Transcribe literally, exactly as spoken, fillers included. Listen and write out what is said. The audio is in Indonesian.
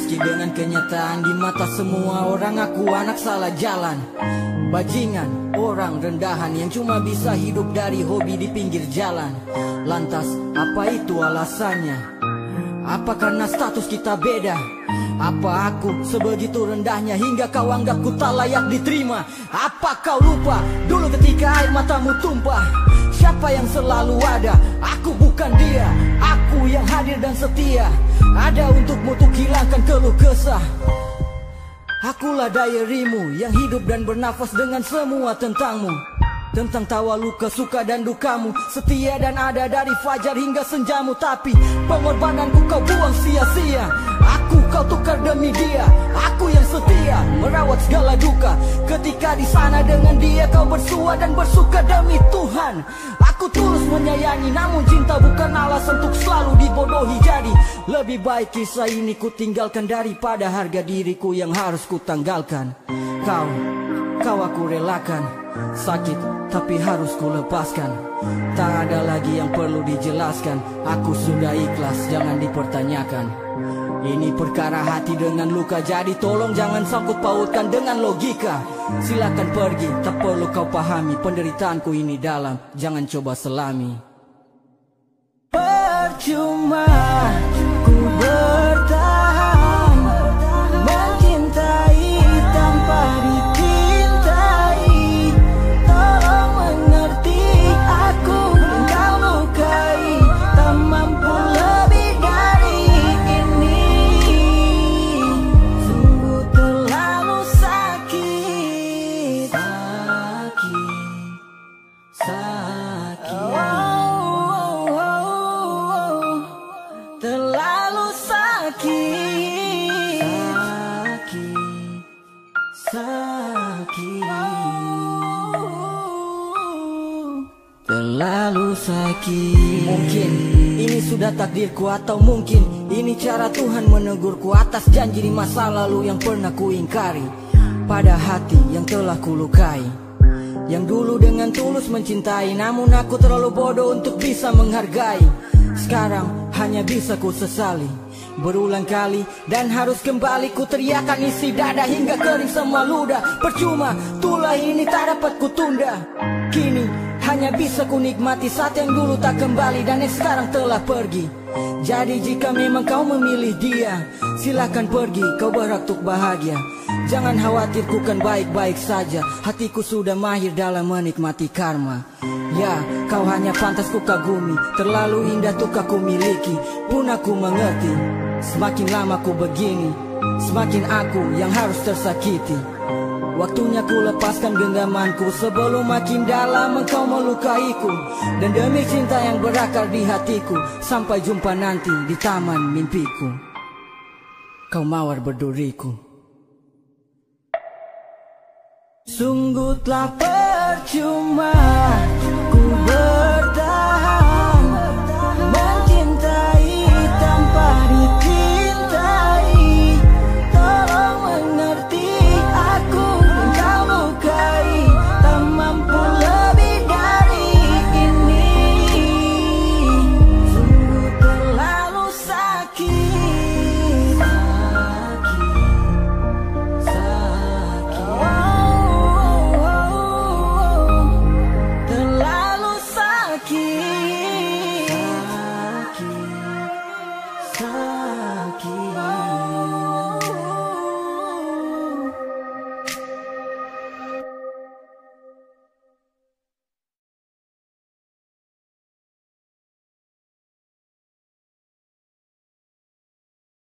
Meski dengan kenyataan di mata semua orang aku anak salah jalan, bajingan, orang rendahan yang cuma bisa hidup dari hobi di pinggir jalan. Lantas apa itu alasannya? Apa karena status kita beda? Apa aku sebegitu rendahnya hingga kau anggapku tak layak diterima? Apa kau lupa dulu ketika air matamu tumpah? Siapa yang selalu ada? Aku bukan dia. Aku yang hadir dan setia, ada untukmu untuk hilangkan keluh kesah. Akulah diarymu yang hidup dan bernafas dengan semua tentangmu, tentang tawa luka, suka dan dukamu, setia dan ada dari fajar hingga senjamu. Tapi pengorbananku kau buang sia-sia. Aku kau tukar demi dia. Aku yang setia merawat segala duka. Ketika di sana dengan dia kau bersua dan bersuka demi Tuhan. Aku tulus menyayangi, namun cinta bukan alasan untuk selalu dibodohi. Jadi lebih baik kisah ini ku tinggalkan daripada harga diriku yang harus ku tanggalkan. Kau, kau aku relakan. Sakit tapi harus ku lepaskan. Tak ada lagi yang perlu dijelaskan. Aku sudah ikhlas, jangan dipertanyakan. Ini perkara hati dengan luka, jadi tolong jangan sangkut pautkan dengan logika. Silakan pergi, tak perlu kau pahami penderitaanku ini dalam, jangan coba selami. Percuma ku bertahan mencintai tanpa dicintai. Tolong mengerti aku yang kau lukai, tak mampu lebih dari ini. Sungguh terlalu sakit, sakit, sakit. Oh, oh, oh. Terlalu sakit, sakit, sakit. Terlalu sakit. Mungkin ini sudah takdirku, atau mungkin ini cara Tuhan menegurku atas janji di masa lalu yang pernah ku ingkari pada hati yang telah ku lukai. Yang dulu dengan tulus mencintai, namun aku terlalu bodoh untuk bisa menghargai. Sekarang hanya bisa ku sesali berulang kali, dan harus kembali ku teriakan isi dada hingga kering semua ludah. Percuma, tulah ini tak dapat ku tunda. Kini hanya bisa ku nikmati saat yang dulu tak kembali dan yang sekarang telah pergi. Jadi jika memang kau memilih dia, silakan pergi, kau berhak untuk bahagia. Jangan khawatir, ku kan baik-baik saja. Hatiku sudah mahir dalam menikmati karma. Ya, kau hanya pantas ku kagumi, terlalu indah tuh aku miliki. Pun aku mengerti, semakin lama ku begini, semakin aku yang harus tersakiti. Waktunya ku lepaskan genggamanku sebelum makin dalam engkau melukaiku. Dan demi cinta yang berakar di hatiku, sampai jumpa nanti di taman mimpiku. Kau mawar berduriku. Sungguh telah percuma